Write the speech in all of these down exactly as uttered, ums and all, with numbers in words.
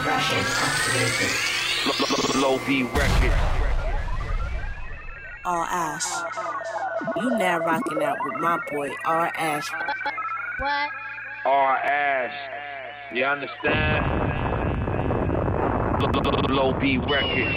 Low B record. R Ash. You now rocking out with my boy R Ash. What? R Ash. You understand? Low B record.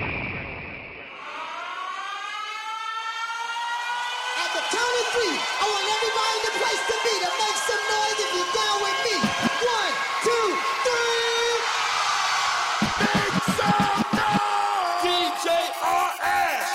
At the count of three, I want everybody in the place to be to make some noise if you're down with me. One, two, three. Make some noise! D J R S.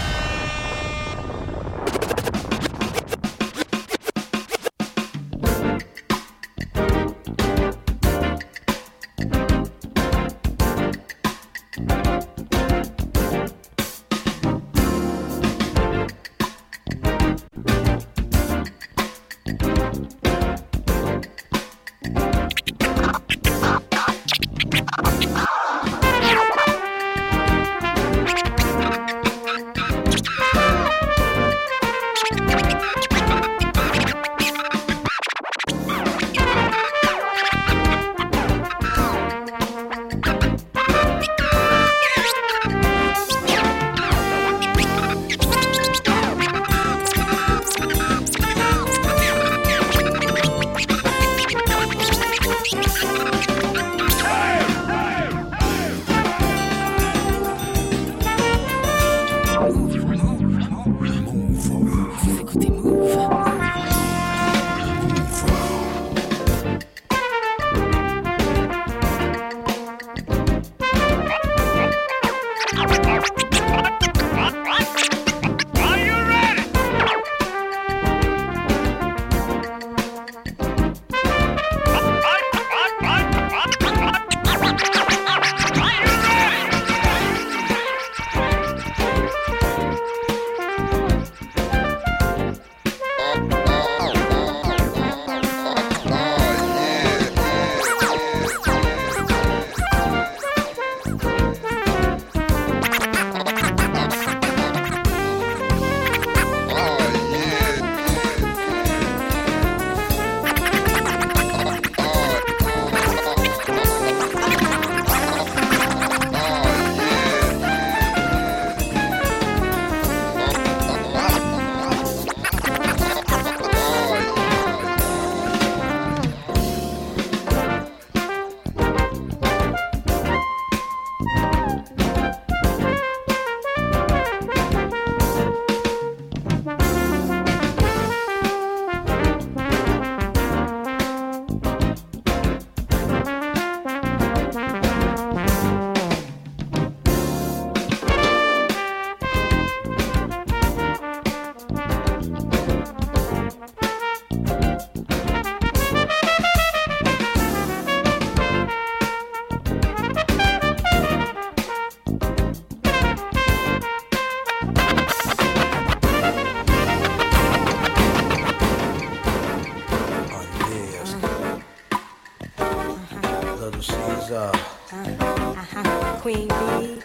Queen B.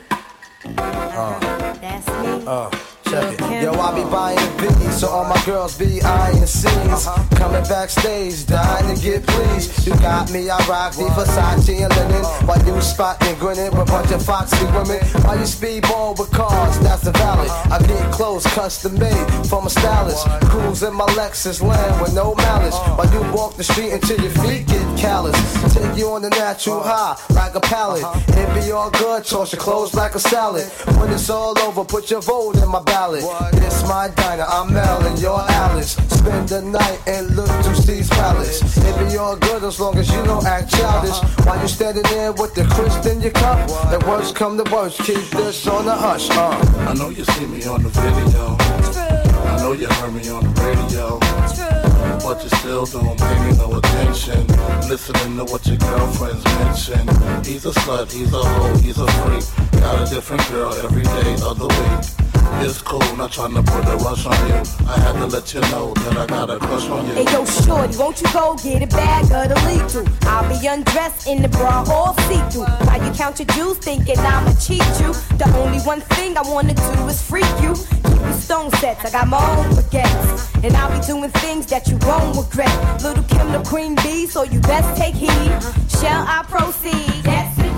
Uh, that's me. Uh, check it. Yo, I be buying B's, so all my girls be eyeing C's. Coming backstage, dying to get pleased. You got me, I rock the Versace and linen. While you spotting, grinning with a bunch of foxy women. While you speedball with cars, that's the valley. I get clothes custom made from a stylist. Cruise in my Lexus land with no malice. While you walk the street until your feet get callous. Take you on the natural high, like a pallet. It be all good, toss your clothes like a salad. When it's all over, put your vote in my ballot. It's my diner, I'm Mel and you're Alice. Spend the night and look to Steve's Palace. It be all good as long as you don't act childish. While you standing there with the crisp in your cup. The worst come to worst, keep this on the hush. Uh. I know you see me on the video. I know you heard me on the radio. But you still don't pay me no attention. Listening to what your girlfriends mention. He's a slut, he's a hoe, he's a freak. Got a different girl every day of the week. It's cool, not trying to put a rush on you. I had to let you know that I got a crush on you. Hey yo, shorty, won't you go get a bag of the lethal? I'll be undressed in the bra all see-through. While you count your jewels thinking I'ma cheat you. The only one thing I wanna do is freak you. Keep your stone sets, I got my own baguettes. And I'll be doing things that you won't regret. Little Kim the Queen Bee, so you best take heed. Shall I proceed? Yes,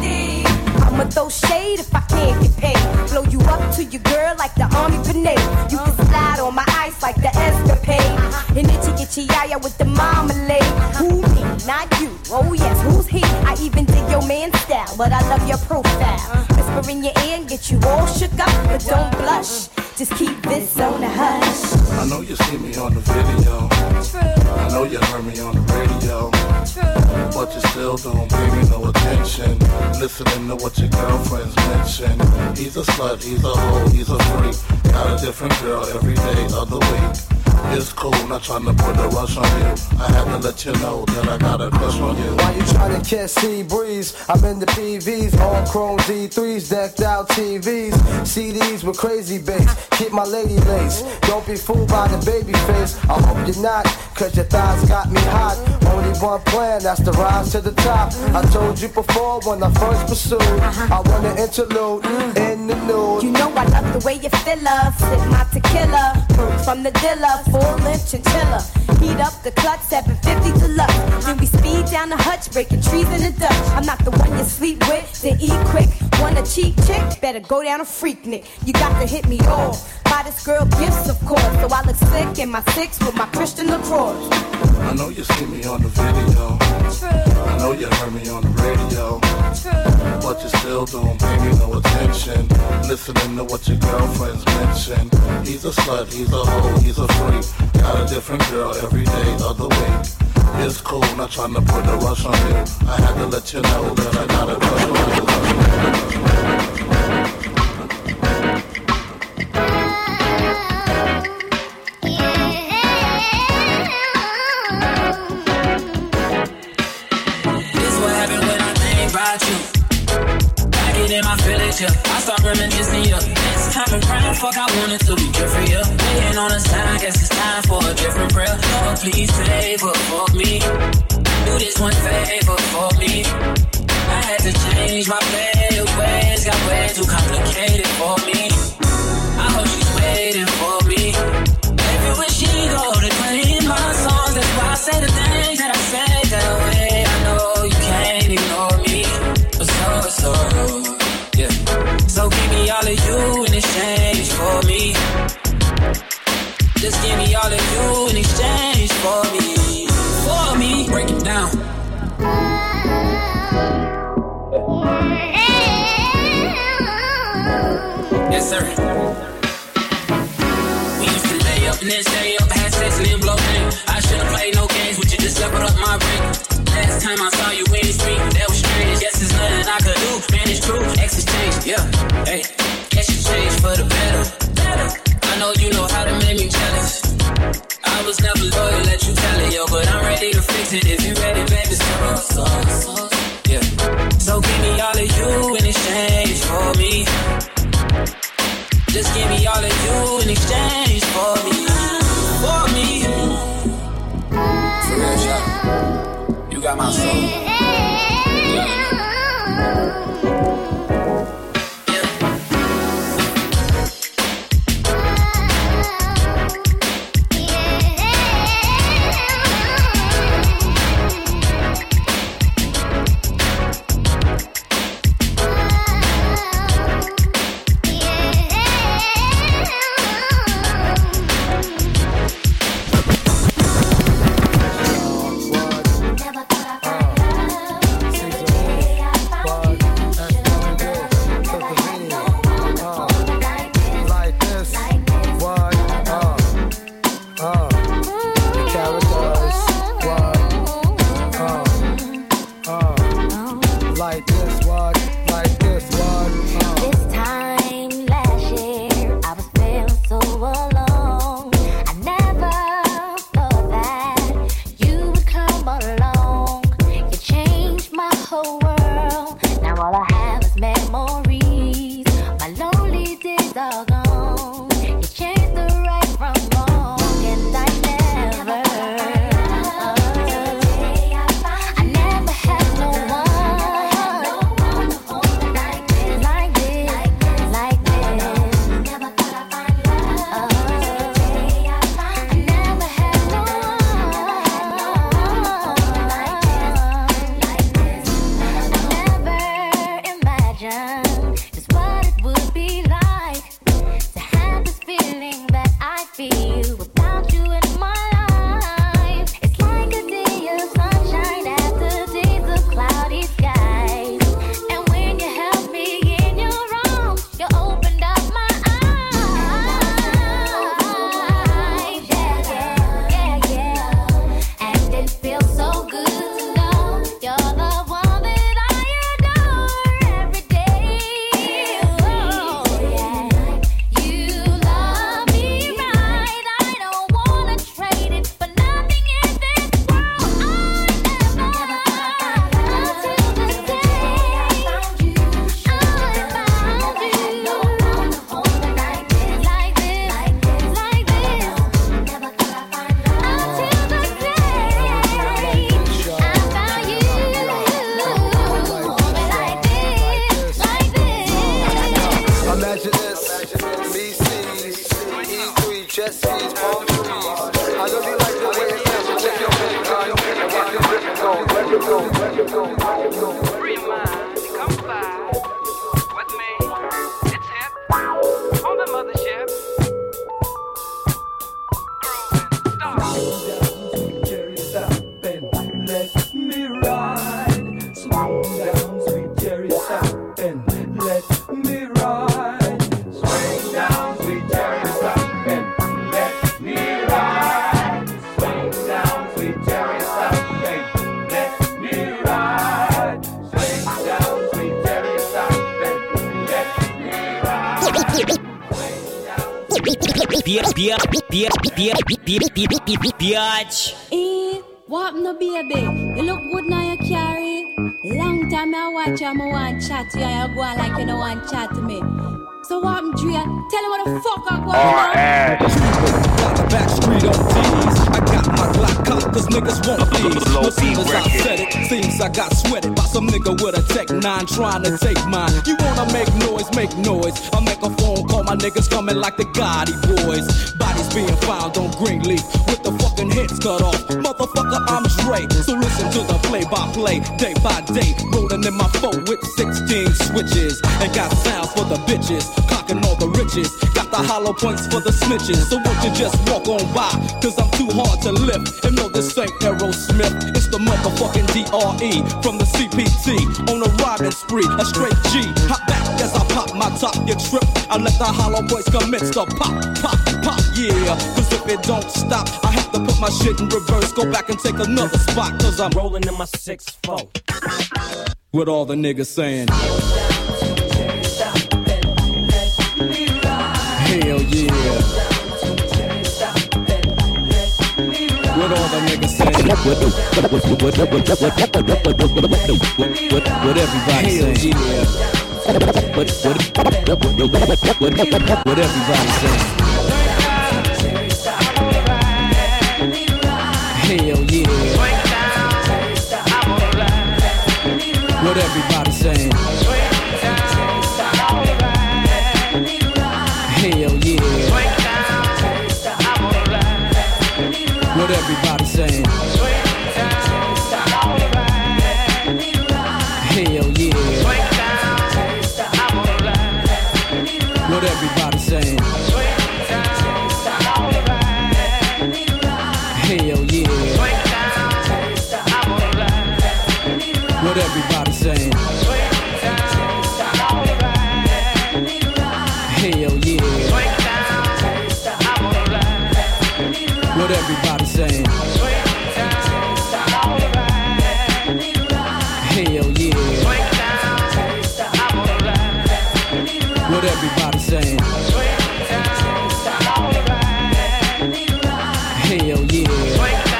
I'ma throw shade if I can't get paid. Blow you up to your girl like the army grenade. You can slide on my ice like the escapade. And itchy itchy yaya with the marmalade. Who me? Not you. Oh yes, who's he? I even dig your man's style, but I love your profile. Whisper in your ear and get you all shook up, but don't blush. Just keep this on the hush. I know you see me on the video. True. I know you heard me on the radio. True. But you still don't pay me no attention. Listening to what your girlfriends mention. He's a slut, he's a hoe, he's a freak. Got a different girl every day of the week. It's cool, not trying to put a rush on you. I had to let you know that I got a crush on you. Why you trying to catch sea breeze? I'm in the P Vs, all chrome D threes, decked out T Vs, C Ds with crazy bass. Keep my lady lace. Don't be fooled by the baby face. I hope you're not, cause your thighs got me hot. Only one plan, that's to rise to the top. I told you before when I first pursued, I want an interlude in the nude. You know I love the way you feel her. Sip my tequila, fruit from the dealer. Full length chinchilla. Heat up the clutch, seven fifty deluxe. Then we speed down the hutch, breaking trees in the Dutch. I'm not the one you sleep with, then eat quick. Want a cheap chick? Better go down a freak nick. You got to hit me off. Buy this girl gifts, of course. So I look slick in my six with my Christian LaCroix. I know you see me on the video. True. I know you heard me on the radio. True. But you still don't pay me no attention. Listening to what your girlfriends mention. He's a slut, he's a hoe, he's a freak. Got a different girl every day of the week. It's cool, not trying to put a rush on you. I had to let you know that I got a crush on you. In my village, yeah. I start reminiscing, yeah. Next time around, fuck, I want it to be different, yeah. Waiting on the sign, guess it's time for a different prayer. Oh, please favor for me. Do this one favor for me. I had to change my play ways, got way too complicated for me. I hope she's waiting for me. Everywhere she go, they playing my songs. That's why I say the things that I say that way. I know you can't ignore me, but so, so. So give me all of you in exchange for me. Just give me all of you in exchange for me. For me, break it down. Yes, sir. We used to lay up and then stay up, had sex and then blow thing. I should've played no games with you, just leveled up my brain. Last time I saw you in the street, that was strange. Yes, there's nothing I could do, man, it's true. Exes change, yeah, hey. Guess you changed for the better. I know you know how to make me jealous. I was never loyal, let you tell it, yo. But I'm ready to fix it if you ready, baby. So, so, so, yeah. So give me all of you in exchange for me. Just give me all of you in exchange for me. For me. For real, shot. You got my soul. Yeah. Uh. Free your mind, come by with me. It's hip on the mothership. Let me ride. Slow down, sweet cherry, stop and let me ride. Swing down, sweet cherry, stop and let me ride. Swing down, sweet cherry, stop and let me ride. Swing down, sweet cherry, stop and let me ride. Biatch. Eh, what no baby? You look good now you carry. Long time I watch you, I want chat to you, you go on like you don't want chat to me. So what I'm Drea? Tell him what the fuck I go on. Got the back street on D's. I got my Glock cock, cause niggas want these. As soon as I said it, seems I got sweated by some nigga with a Tech nine trying to take mine. You wanna make noise, make noise. I'll make a phone call, my niggas coming like the Gotti boys. Bodies being found on Greenleaf with the fucking heads cut off. Motherfucker, I'm Dre. So listen to the play-by-play, day by day. Rolling in my phone with sixteen switches. And got sounds for the bitches. Clocking all the riches, got the hollow points for the snitches. So won't you just walk on by, cause I'm too hard to lift. And no, this ain't Aerosmith, it's the motherfucking D R E from the C P T. On a riding spree, a straight G. Hop back as I pop my top, you trip. I let the hollow points commence to pop, pop, pop, yeah. Cause if it don't stop, I have to put my shit in reverse. Go back and take another spot, cause I'm rolling in my six four. With all the niggas saying hell yeah. What all the niggas saying? What, what, what, what, what, what, what, what, what everybody saying? What, what, what, what everybody saying? Hell yeah. What everybody saying? Hell yeah. What everybody saying? Hell yeah. What everybody saying? Hell yeah. What everybody saying? Hell yeah. What everybody saying? Hell yeah. What everybody saying? Hell yeah.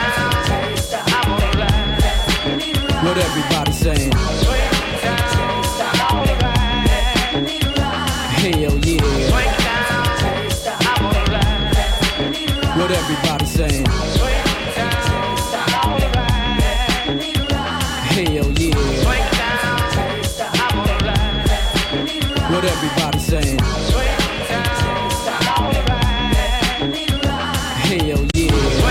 What everybody saying? Hell yeah. What everybody saying? Hell yeah. What everybody saying? Hell yeah.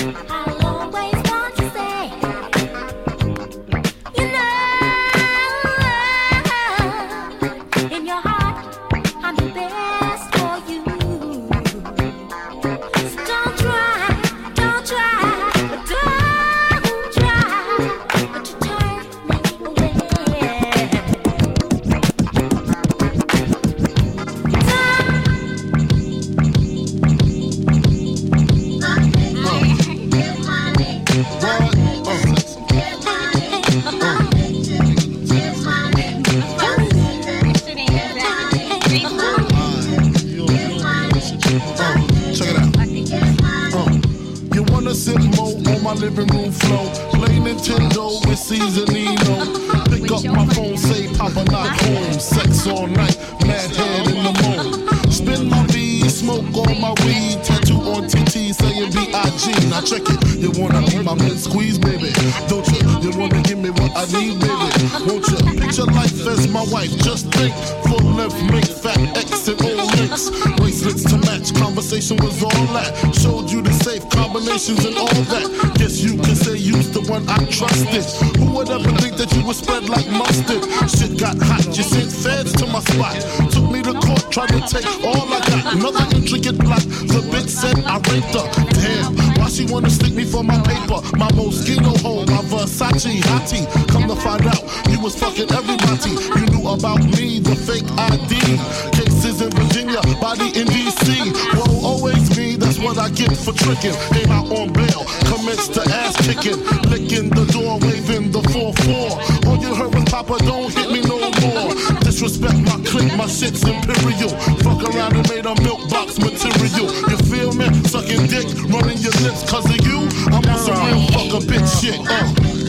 living room flow. Play Nintendo with Seasonino. Pick up my phone, say Papa not home. Sex all night, mad head in the moon. Spin my V, smoke on my weed. Tattoo on T T saying B I G. Now check it, you wanna be my mid squeeze, baby? Don't you? You wanna give me what I need, baby? Won't you? Picture life as my wife. Just think, full length, make fat X and all links. Bracelets to match, conversation was all that. Showed you the safe combinations and all that. Guess you can say you's the one I trusted. Who would ever think that you would spread like mustard? Shit got hot, you sent feds to my spot. Took me to court, tried to take all I got. Another intricate plot, the bitch said I raped her. Damn, why she wanna stick me for my paper? My Moschino hole, my Versace hottie. Come to find out, you was fucking everybody. You knew about me, the fake I D. Cases in Virginia, body in D C. Whoa, always me, that's what I get for tricking. Came out on bail, commenced to ass kicking. Licking the door, waving the four four. All you heard was Papa, don't hit me no more. Disrespect my clique, my shit's imperial. Fuck around and made a milk box material. You feel me? Sucking dick, running your lips cause of you. I'm on some real fuck a bitch shit. Uh.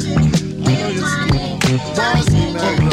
I know you're boss me, man.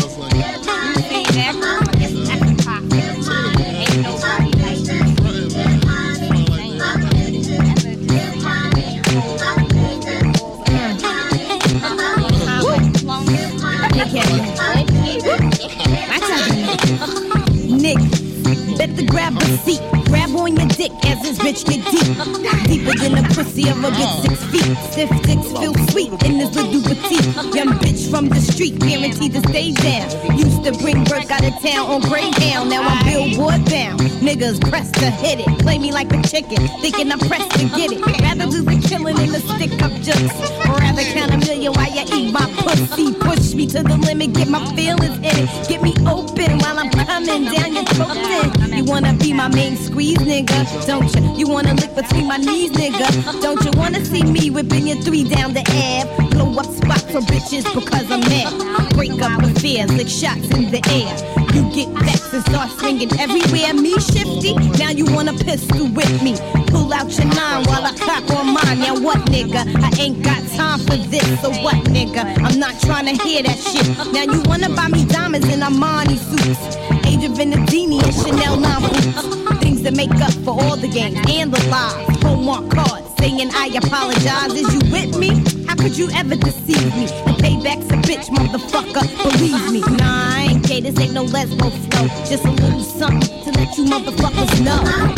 Nick, better grab a seat. Grab on your dick as this bitch get deep. Deeper than the pussy of a bitch six feet. Stiff dicks feel sweet in this little petite. Young bitch from the street, guaranteed to stay down. Used to bring work out of town on Greyhound. Now I'm billboard bound. Niggas pressed to hit it. Play me like a chicken, thinking I'm pressed to get it. Rather do the killing than the stick up jokes. Rather count a million while you eat my pussy. Push me to the limit, get my feelings in it. Get me open while I'm coming down your throat. You wanna be my main squeeze, nigga, don't you? You wanna lick between my knees, nigga, don't you? Wanna see me whipping your three down the Ave? Blow up spots for bitches because I'm mad. Break up affairs, lick shots in the air. You get vexed and start swinging everywhere. Me shifty, now you wanna pistol with me. Pull out your nine while I cock on mine. Now what, nigga? I ain't got time for this. So what, nigga? I'm not trying to hear that shit. Now you wanna buy me diamonds in Armani suits, Age of Venedini and Chanel nine boots. Things that make up for all the games and the lies. Hallmark cards saying I apologize. Is you with me? How could you ever deceive me? The payback's a bitch, motherfucker, believe me. Nah, I ain't gay, this ain't no lesbo flow. Just a little something to let you motherfuckers know.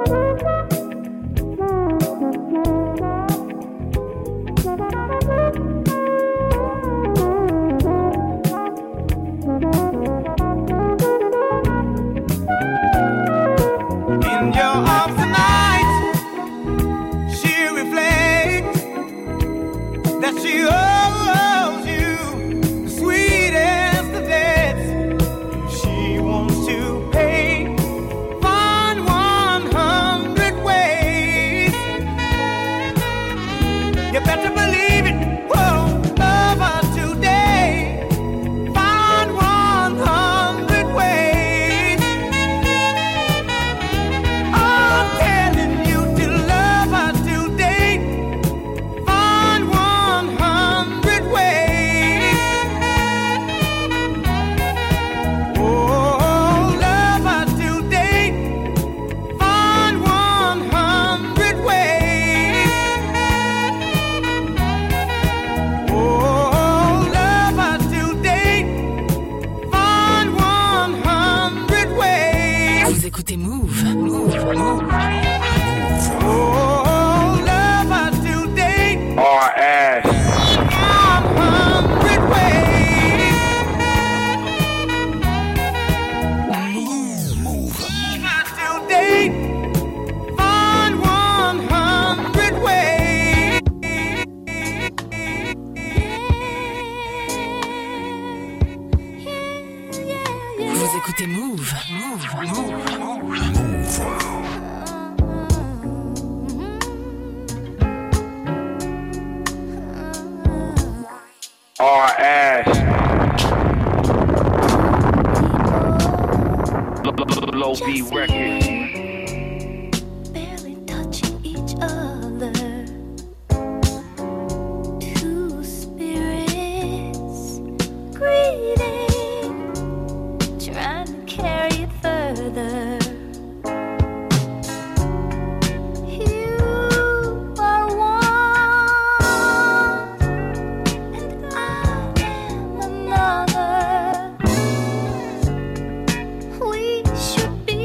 Thank you. Vous écoutez Move. Move. Move. Move. Our ass. Low B Records. Barely touching each other. Two spirits greeting, trying to carry it further. You are one, and I am another. We should be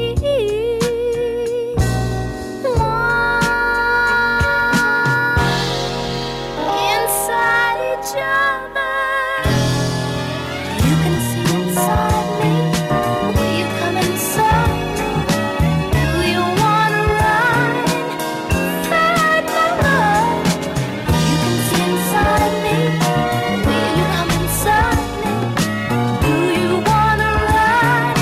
one inside each other. You can see inside me. Will you come inside me? Do you wanna ride inside my love? You can see inside me. Will you come inside me? Do you wanna ride?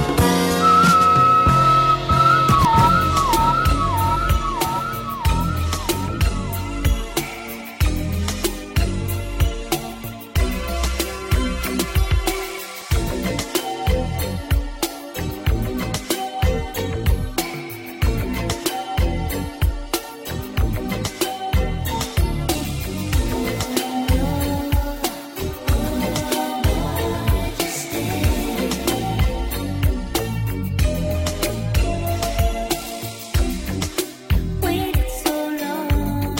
Waited so long.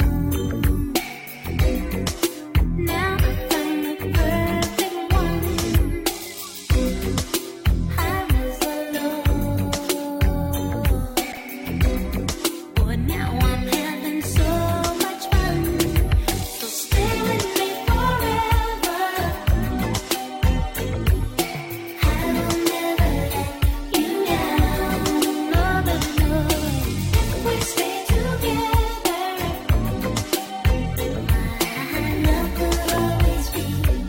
Now I found the perfect one. I was alone, but now I'm having so much fun. So stay with me forever. I will never let you down. No, no, no. If we stay together, my love will always be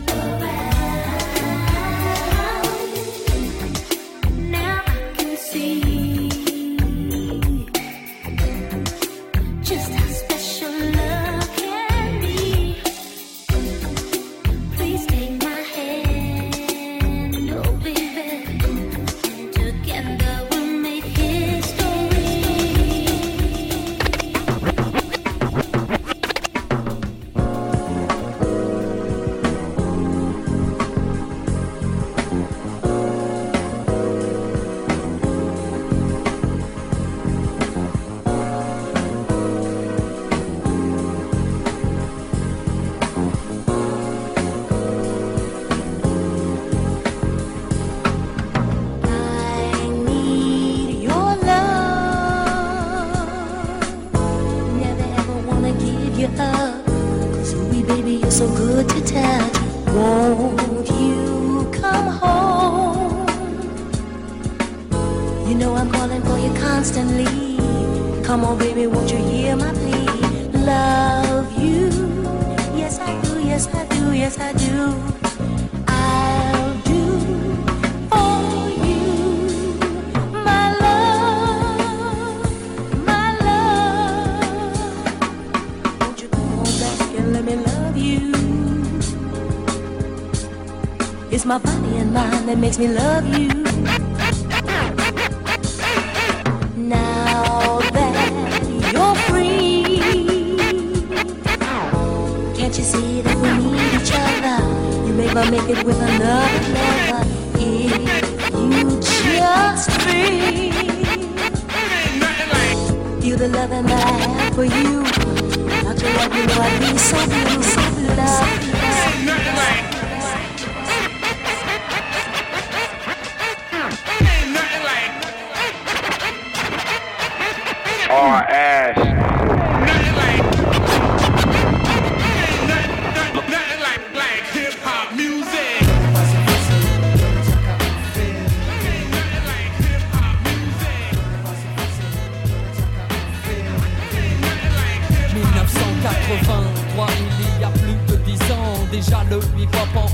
around. Now I can see just how special love can be. Please take my hand, oh baby, and together we'll make history. I need your love. Never ever wanna give you up. Sweet baby, you're so good to touch. Won't you come home? You know I'm calling for you constantly. Come on, baby, won't you hear my plea? Love you. Yes, I do, yes, I do, yes, I do. I'll do for you, my love, my love. Won't you come on back and let me love you? It's my body and mind that makes me love you. Now that you're free, can't you see that we need each other? You may not make it with another lover if you just free. Feel the loving that I have for you. Without your love, you know I'd be so blue, so blue, love. Our ass. Nothing like black hip hop music. mille neuf cent quatre-vingt-trois, il y a plus de dix ans, déjà le hip-hop en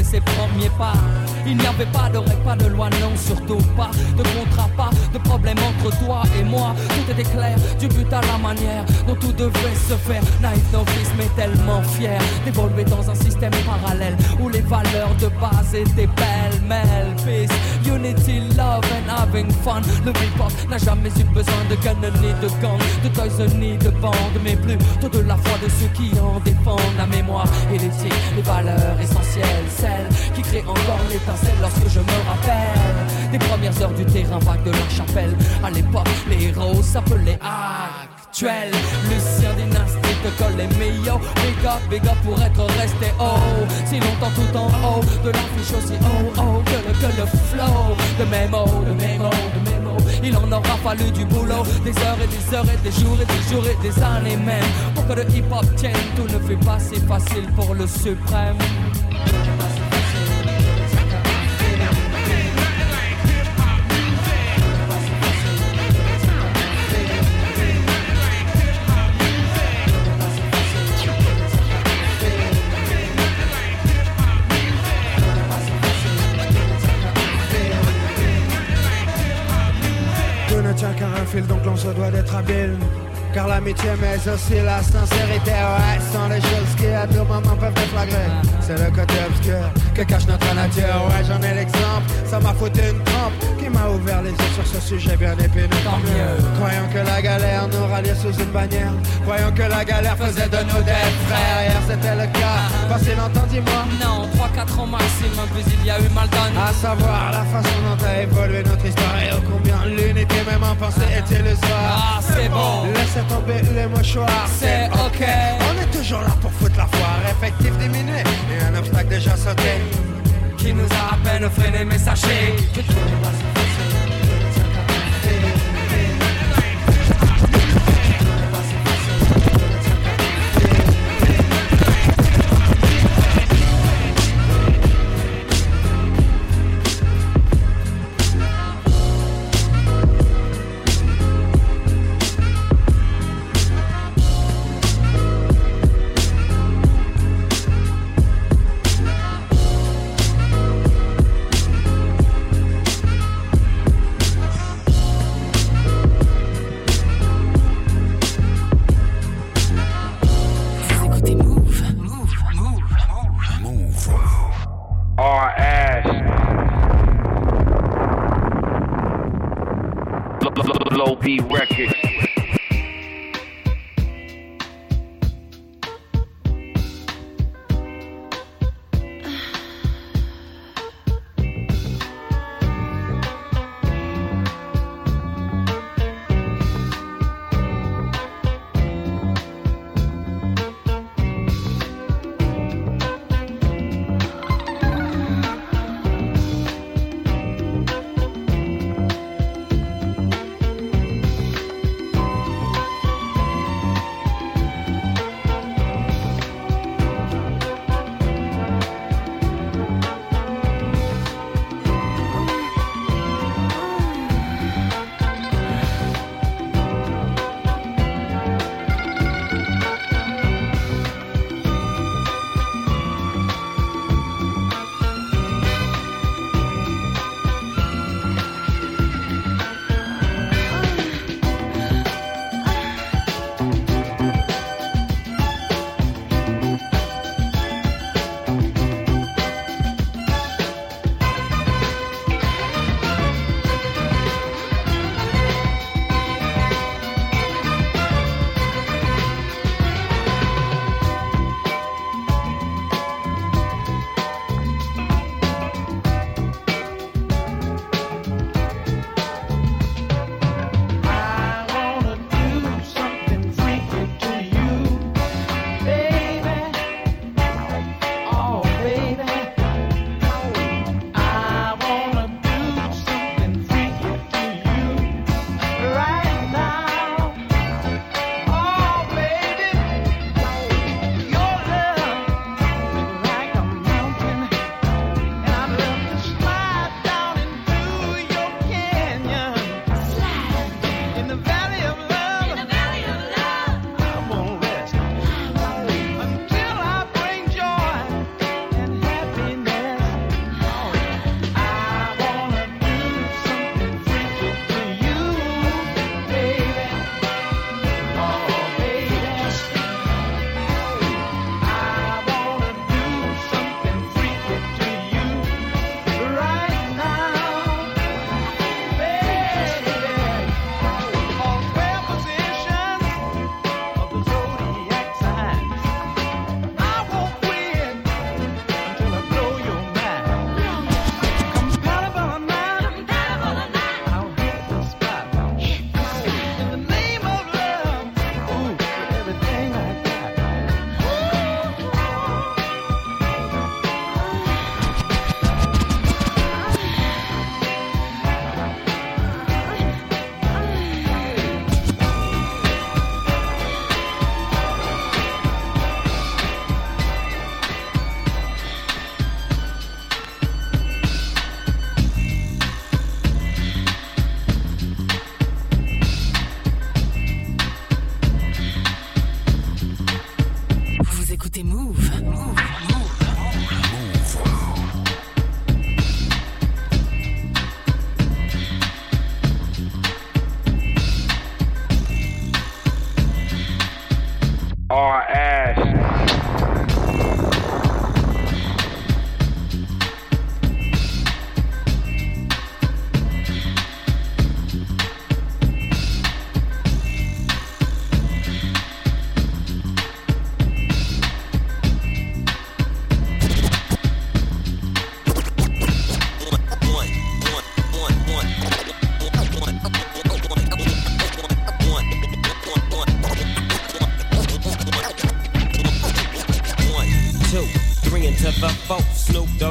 ses premiers pas. Il n'y avait pas de règles, pas de loi, non, surtout pas de contrat, pas de problème entre toi et moi. Tout était clair, du but à la manière dont tout devait se faire. Naïf novice, mais tellement fier d'évoluer dans un système parallèle où les valeurs de base étaient pêle-mêle. Peace, unity, love and having fun. Le hip-hop n'a jamais eu besoin de gun ni de gang, de toys ni de bande, mais plutôt de la foi de ceux qui en défendent la mémoire et l'éthique, les valeurs essentielles, celles qui créent encore l'étincelle lorsque je me rappelle des premières heures du terrain vague de la chapelle. À l'époque, les héros s'appelaient actuels. Lucien Dynastie te colle les meilleurs. Big up, big up pour être resté haut si longtemps tout en haut de l'affiche aussi oh oh que le, que le flow de mes mots, de mes mots, de mes mots. Il en aura fallu du boulot, des heures et des heures et des jours et des jours et des années même pour que le hip-hop tienne. Tout ne fait pas si facile pour le suprême. Car un fil, donc l'on se doit d'être habile. Car l'amitié mais aussi la sincérité, ouais, sont les choses qui à tout moment peuvent déflagrer. C'est le côté obscur que cache notre nature, ouais, j'en ai l'exemple. Ça m'a foutu une trempe qui m'a ouvert les yeux sur ce sujet bien épineux. Tant mieux. Croyons que la galère nous ralliait sous une bannière. Croyons que la galère faisait de nous des frères. Hier c'était le cas, pas si longtemps, dis-moi. Non, trois quatre ans maximum, puis il y a eu mal donné. À savoir la façon dont a évolué notre histoire et ô combien l'unité même en pensée est illusoire. Ah, c'est bon. Laissez tomber les mouchoirs, c'est ok. On est toujours là pour foutre la foire. Effectif diminué et un obstacle déjà sauté qui nous a à peine freiné, mais sachez que tout n'est pas si facile. Low B Records.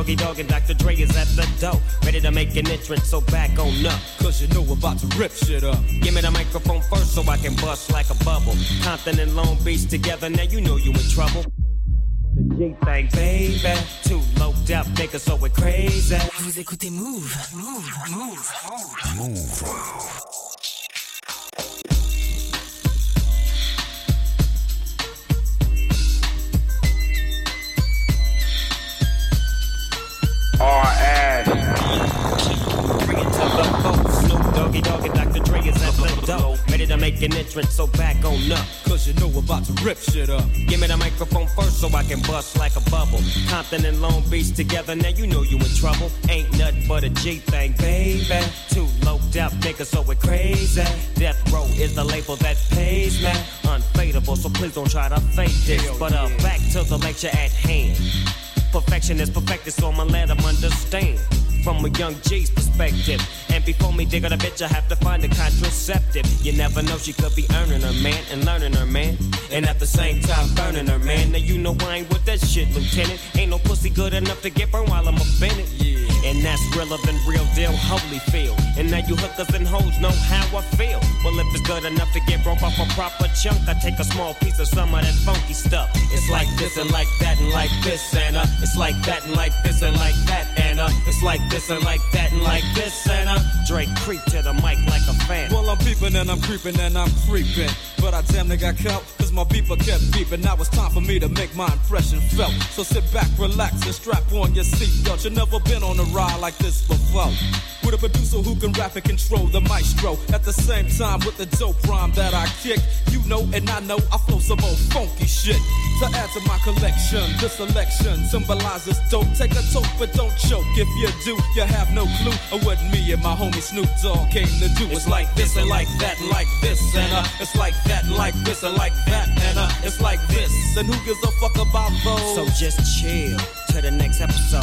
Doggy Dogg and Doctor Dre is at the door, ready to make an entrance, so back on up. Cause you know we're about to rip shit up. Give me the microphone first so I can bust like a bubble. Compton and Long Beach together, now you know you in trouble. The G-Thing, baby. Too loped up, niggas, so we're crazy. Vous écoutez Move. Move. Move. Move. Move. R S. Bring it to the folks. Snoop Doggy Dogg and Doctor Dre is at the door, ready to make an entrance, so back on up. Cause you know we're about to rip shit up. Give me the microphone first so I can bust like a bubble. Compton and Long Beach together, now you know you in trouble. Ain't nothing but a G-Thing, baby. Too loped up, niggas, so we're crazy. Death Row is the label that pays me. Unfadable, so please don't try to fake this. But uh, back to the lecture at hand. Perfection is perfected, so I'ma let them understand from a young G's perspective. And before me dig on a bitch, I have to find a contraceptive. You never know, she could be earning her man and learning her man, and at the same time burning her man. Now you know I ain't with that shit, Lieutenant. Ain't no pussy good enough to get burned while I'm offended. Yeah. And that's realer than real deal, Holyfield. And now you hookers and hoes know how I feel. Well, if it's good enough to get broke off a proper chunk, I take a small piece of some of that funky stuff. It's like this and like that and like this and uh, it's like that and like this and like that and uh, it's like this and like that and like this and uh, Drake creep to the mic like a fan. Well, I'm peeping and I'm creeping and I'm creeping, but I damn near got caught cause my beeper kept beeping. Now it's time for me to make my impression felt. So sit back, relax and strap on your seatbelt. You've never been on a ride like this before, with a producer who can rap and control the maestro. At the same time with the dope rhyme that I kick, you know and I know I flow some old funky shit. To add to my collection, this selection symbolizes dope. Take a toke but don't choke. If you do, you have no clue of what me and my homie Snoop Dogg came to do. It's like this and like that and like this and uh, it's like that and like this and like that and uh, it's like this. And who gives a fuck about those? So just chill to the next episode.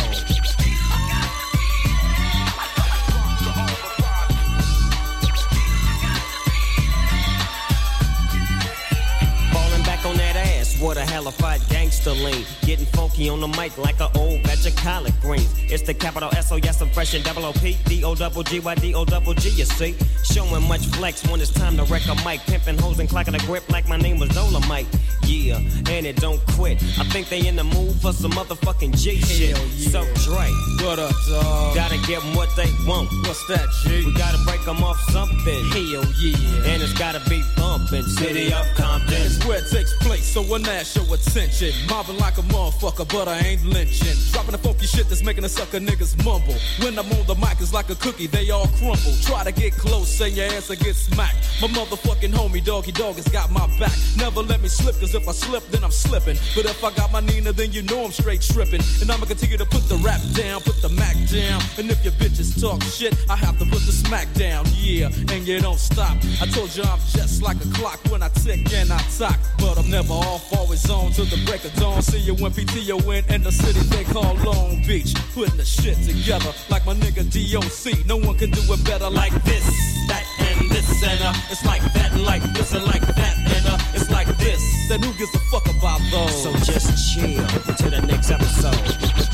On that ass, what a hellified gangster lean. Getting funky on the mic like an old batch of collard greens. It's the capital S O, yes, I'm fresh and double O P. D O double G Y D O double G, you see. Showing much flex when it's time to wreck a mic. Pimping hoes and clocking a grip like my name was Dolomite. Yeah, and it don't quit. I think they in the mood for some motherfucking G shit. Yeah. So Dre, what up, dog? Gotta give them what they want. What's that, G? We gotta break them off something. Hell yeah. And it's gotta be bumping. City of Compton. It's where it takes place, so when that show attention. Mobbing like a motherfucker, but I ain't lynching. Dropping the funky shit that's making the sucker niggas mumble. When I'm on the mic, it's like a cookie, they all crumble. Try to get close, and your ass will get smacked. My motherfucking homie, Doggy Dogg, has got my back. Never let me slip, cause if I slip, then I'm slipping. But if I got my Nina, then you know I'm straight tripping. And I'ma continue to put the rap down, put the Mac down. And if your bitches talk shit, I have to put the smack down, yeah. And you don't stop. I told you I'm just like a clock when I tick and I talk. But I'm never off, always on till the break of dawn. See you when P T O in, in the city they call Long Beach. Putting the shit together like my nigga D O C. No one can do it better like this, that, and this, and uh, it's like that, and like this, and like that, and uh, it's like this. Then who gives a fuck about those? So just chill to the next episode.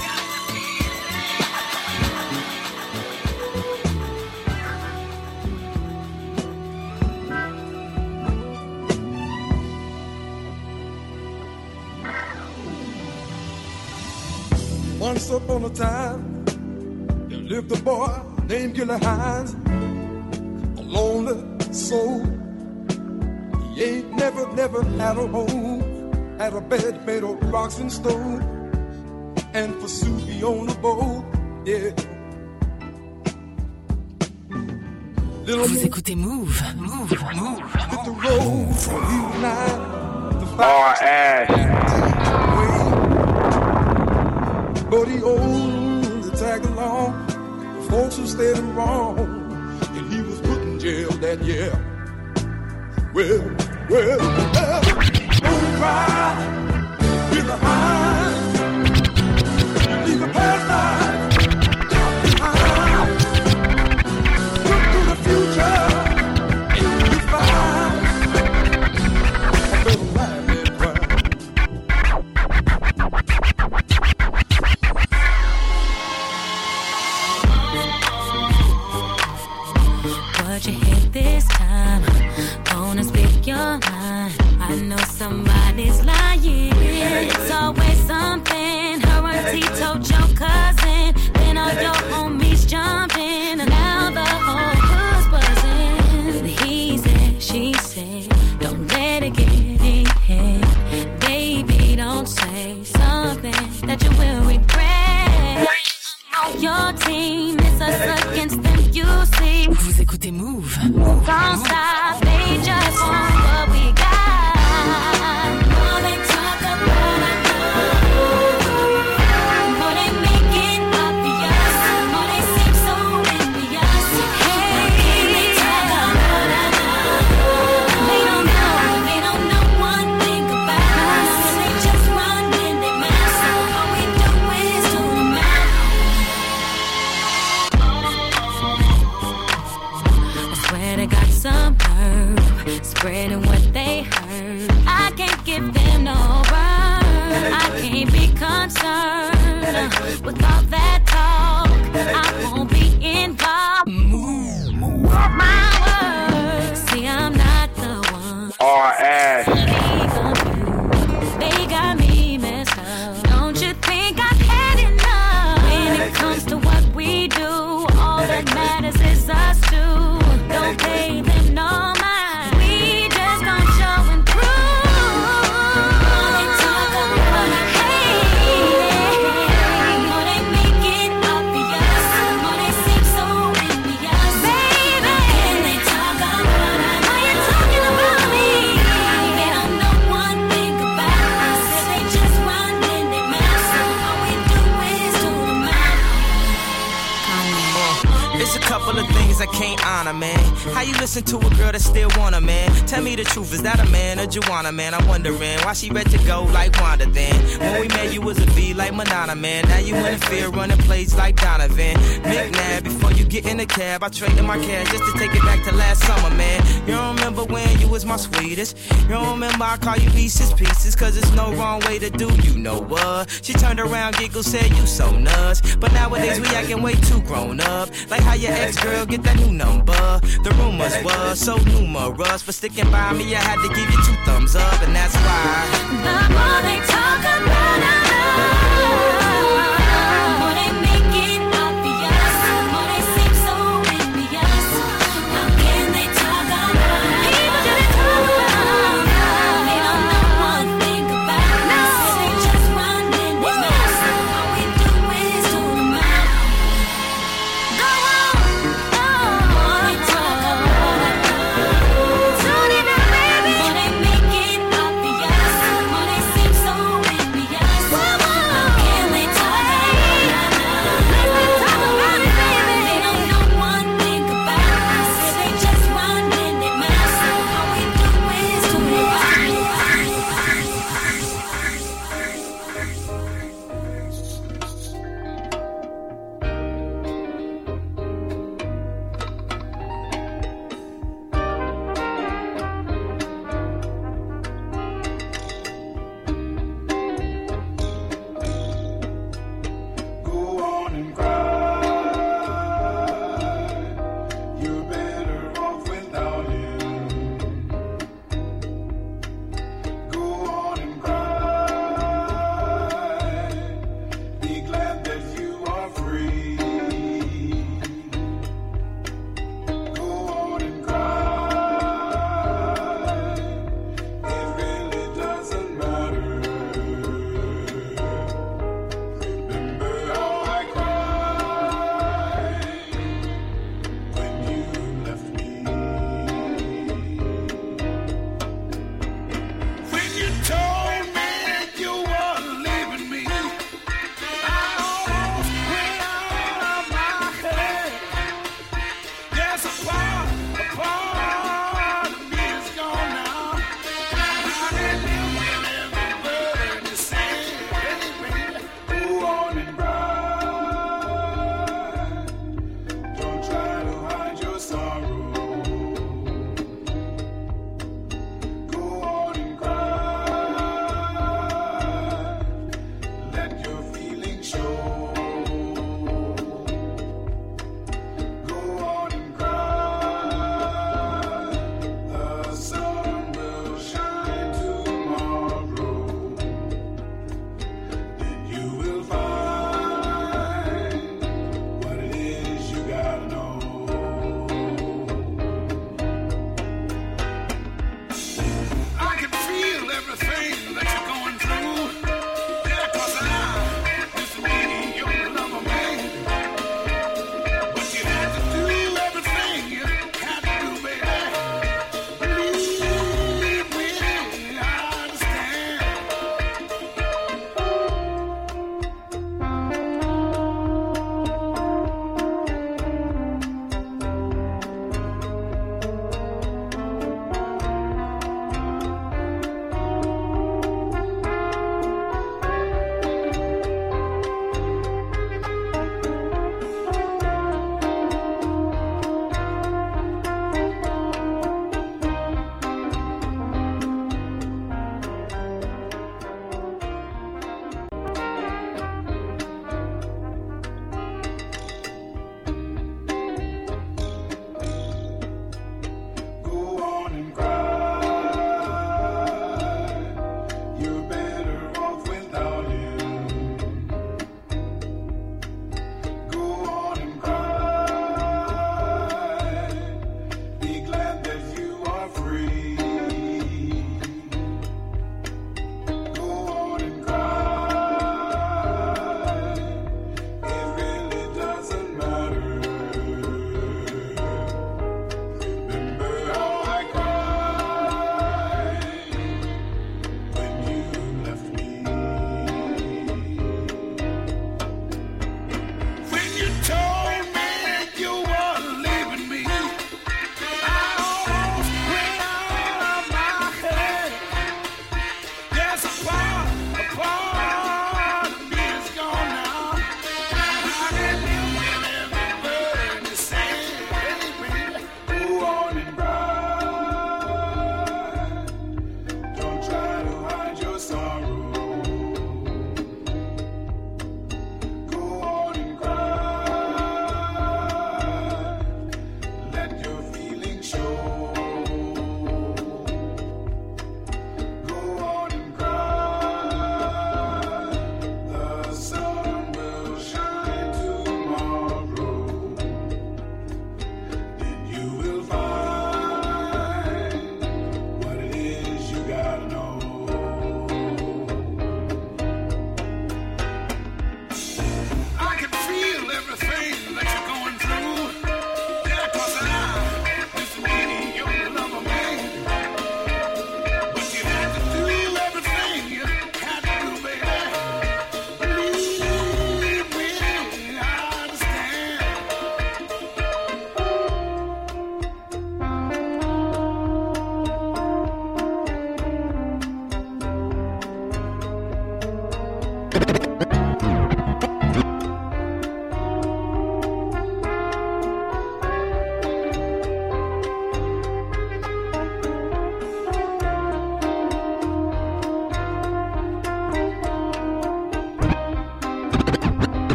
Once upon a time, there lived a boy named Gilly Hines, a lonely soul. He ain't never, never had a home, had a bed made of rocks and stone, and for soup he owned a boat, yeah. Little Vous écoutez Move, Move, Move. Hit the road for you and I to R S. But he only tagged along the folks who stayed him wrong, and he was put in jail that year. Well, well, well, don't cry, be behind, leave the past life behind, look to the future, and you'll find a better life than crime. your team. It's us against them, you see. Vous écoutez Move. Don't stop, they just want what we got. More they talk about, I know. More they make it obvious. More they seem so envious. Hey, they talk about, I know. They don't know, they don't know one thing about us. They just run in their mouths. All we do is do them out. I swear they got some nerve, spreading what they heard. I can't give them no burn. I can't be concerned with all that talk. I won't be involved. Move, move. My words. See, I'm not the one. R S. They got me messed up. Don't you think I've had enough? When it comes to what we do, all that matters is us two. Don't pay them no mind. We just gon' show and prove. They talk about it, hey. More they make it obvious. More they seem so envious. Baby, and they talk about it. Why you talking about me? They don't know one thing about us. They just run in their mouths. All we do is do them out. It's a couple of things I can't honor, man. How you listen to a girl that still want a man? Tell me the truth, is that a man or Juana, man? I'm wondering why she ready to go like Wanda then. When we met, you was a V like Madonna, man. Now you interfere, running plays like Donovan. McNabb, before you get in the cab, I traded my cash just to take it back to last summer, man. You don't remember when you was my sweetest? You don't remember I call you pieces, pieces, cause it's no wrong way to do, you know what? She turned around, giggled, said you so nuts. But nowadays we acting way too grown up. Like how your ex-girl get that new number. The rumors was so numerous. For sticking by me, I had to give you two thumbs up, and that's why. The more they talk about us, more they make it obvious. More they seem so envious. How can they talk about us? People just talk about us. They don't know one thing about us. They just run in their mouths. All we do is do them out. Go on, more they talk about us. Turn it up, baby. More they make it obvious. More they seem so envious. How can they talk about us? Let's talk about it, baby. They don't know one thing about us. They just run in their mouths. All we do is do it Go on and cry. You're better off without him. Go on and cry. Be glad that you are free. Go on and cry. It really doesn't matter. Remember how I cried.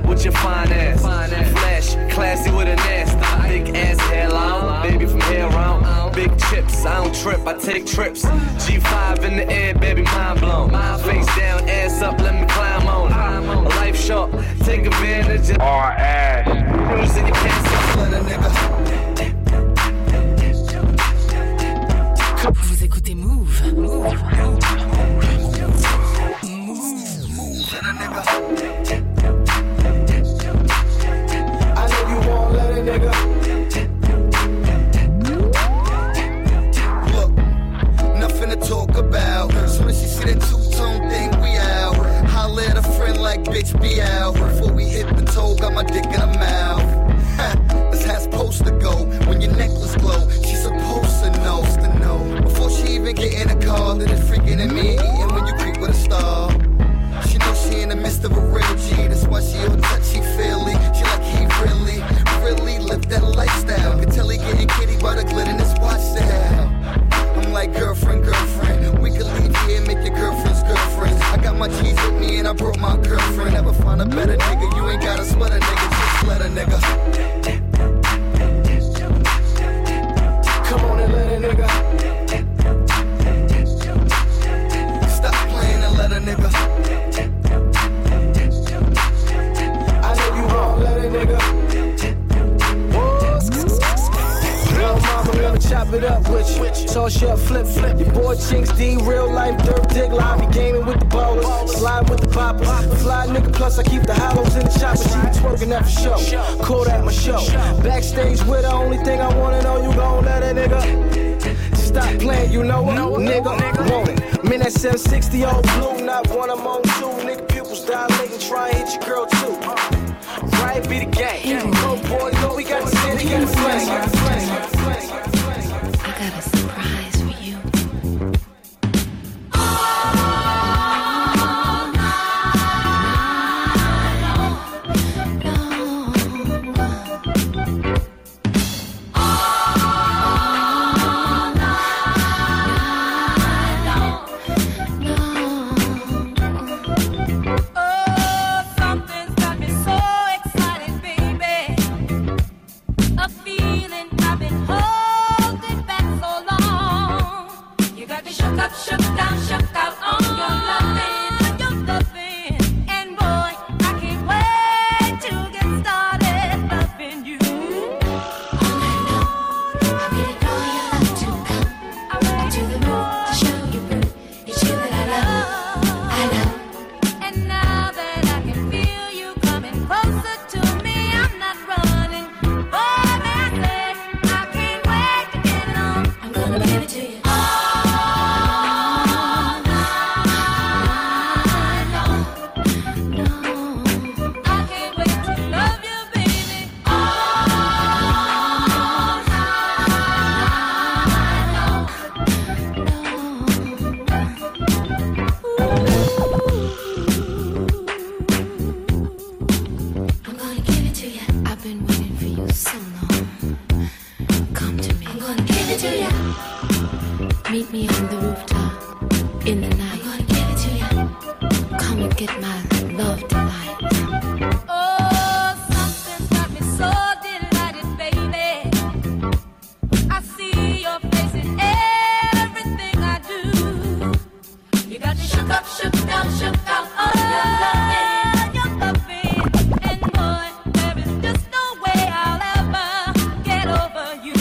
with your fine ass. Flash, classy with a nasty. Big ass hairline, baby from here on. Big chips, I don't trip, I take trips. G five in the air, baby, mind blown. Face down, ass up, let me climb on it. Life short, take advantage of our ass. Music, you can't stop, let a nigga. Vous écoutez Move. Move. I know you won't let a nigga. Look, nothing to talk about. Soon as she see that two-tone thing, we out. Holla at a friend like bitch, be out. Before we hit the toe, got my dick in her mouth. That's how it's supposed to go. When your necklace glow, she's supposed to know. To know. Before she even get in the car, that it's freaking at me. Eating when you creep with a star. She knows she in the midst of a real G. That's why she all touchy-feely. She like he really, really lived that lifestyle. Could tell he getting kitty by the glitter in his watch style. I'm like girlfriend, girlfriend. We could leave here and make your girlfriend's girlfriend. I got my G's with me and I brought my girlfriend. Never find a better nigga. You ain't gotta sweat a nigga, just let a nigga. Come on and let a nigga. Stop playing and let a nigga. I know you won't let a nigga. Little mama, let me chop it up with you. Toss you up, flip, flip. Your boy Chinks D, real life, dirt dig live. Be gaming with the ballers, slide with the poppers. Fly nigga, plus I keep the hollows in the chopper. She be twerking that for show. Call that my show. Backstage with the only thing I wanna know, you gon' let a nigga. Stop playing, you know what? Nigga, want it. Man, that seven sixty old blue, not one, I'm on two. Nigga, pupils dilating, try and hit your girl too. Right, be the gang. Go, boy, go, we got the city, got the flag, got the flag, got the flag, got the flag. I got a surprise for you. Shook down, shook out on your loving, your loving, and boy, I can't wait to get started loving you. All night long, I really know you love to come into the room to show you proof. It's you that I love, I love. And now that I can feel you coming closer to me, I'm not running. Boy, man, I said I can't wait to get it on. I'm gonna give it to you. Meet me on the rooftop in the night. I'm gonna give it to you. Come and get my love delight. Oh, something's got me so delighted, baby. I see your face in everything I do. You got me shook up, shook down, shook out on your loving, your loving. And boy, there is just no way I'll ever get over you.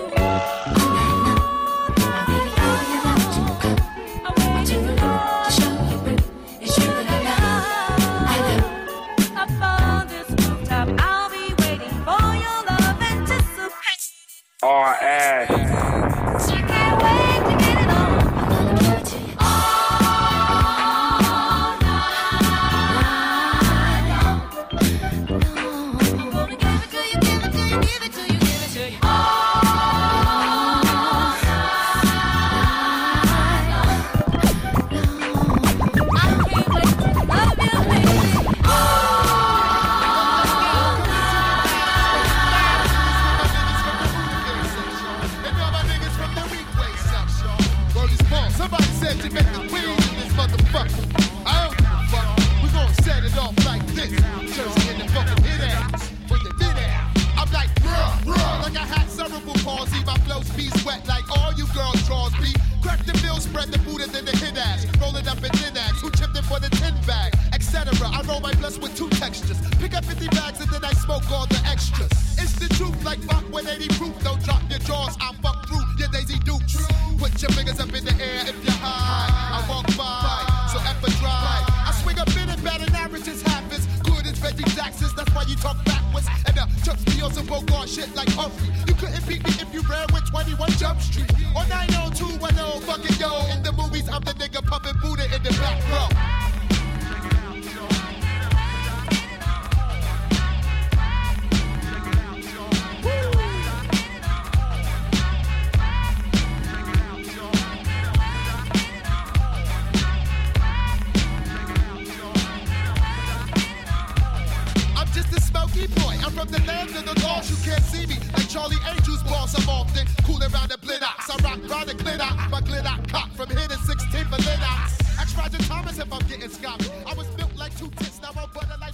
Our ass. I can't wait to get it on. I'm gonna give it to you. All night long. I'm gonna give it to you, give it to you, give it to you, give it to you. All night long. I can't wait to love you, baby. All night. fifty bags and then I smoke all the extras. It's the truth, like Buck one eighty proof. Don't drop your jaws, I fuck through your Daisy Dukes. Put your fingers up in the air if you're high. I walk by, so ever drive. I swing a bit and batting average is half as good as Reggie Jackson's. That's why you talk backwards. And the Chuck Steele's and Bogart shit like Humphrey. You couldn't beat me if you ran with twenty-one Jump Street. Or nine oh two one oh, fucking yo. In the movies, I'm the nigga pumping Buddha in the back row. Boy, I'm from the land of the lost. You can't see me like Charlie Angel's boss. I'm often cool around the blittox. I rock round the glitter, my glitter cock from here to sixteen for litox. Ask Roger Thomas if I'm getting scotty. I was built like two tits, now I'm butter like